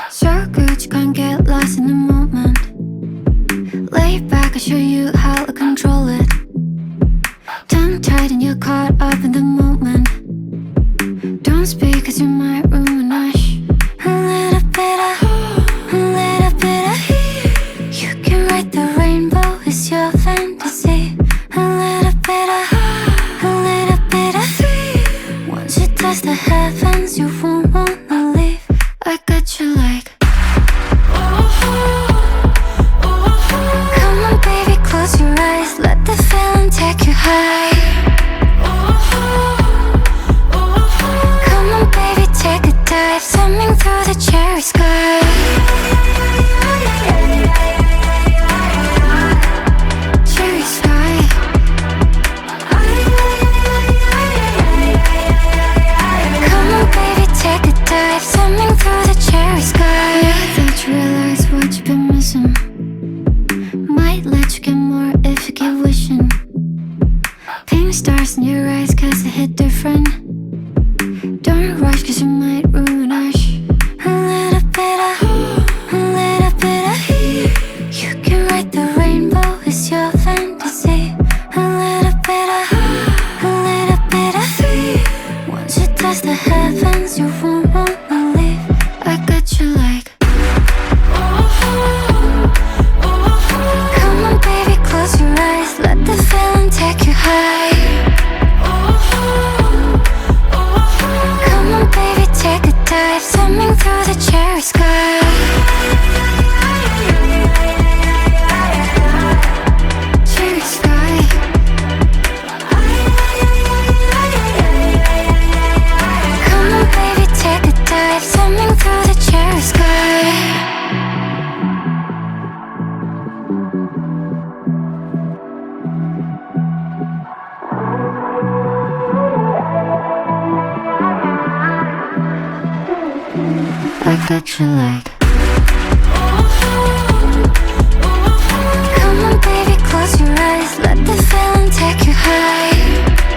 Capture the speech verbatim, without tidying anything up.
So good you can't get lost in the moment. Lay back, I'll show you how to control it. Tongue tied and you're caught up in the moment. Don't speak cause you might ruin us. A little bit of, a little bit of. You can write the rainbow, it's your fantasy. A little bit of, a little bit of. Once you touch the heavens, you won't wanna leave. I got you like. Come on baby, close your eyes, let the feeling take you high. Come on baby, take a dive, swimming through the cherry sky. Cherry sky. Come on baby, take a dive, swimming through the cherry sky. Yeah, don't you realize what you've been missing? Might let you get more if you keep wishing. Pink stars in your eyes cause they hit different. Don't rush cause you might ruin us. A little bit of, a little bit of. You can write the rainbow, it's your fantasy. A little bit of, a little bit of. Once you touch the heavens, you won't wanna leave. I got you like. Come on baby, close your eyes, let the feeling take you high. Come on baby, take a dive, swimming through the cherry sky. Cherry sky. Come on baby, take a dive, swimming through the cherry sky. I got you like. Come on baby, close your eyes, let the feeling take you high.